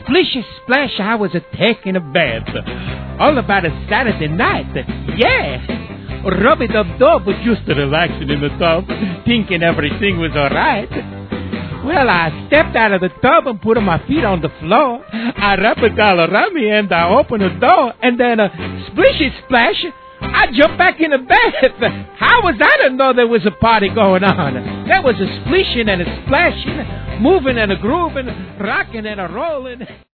splishy splash, I was taking a bath. All about a Saturday night. Yeah. Rub-a-dub-dub was just relaxing in the tub, thinking everything was all right. Well, I stepped out of the tub and put my feet on the floor. I wrapped it all around me and I opened the door, and then splishy splash, I jumped back in the bath. How was I to know there was a party going on? There was a splishing and a splashing, moving and a grooving, rocking and a rolling.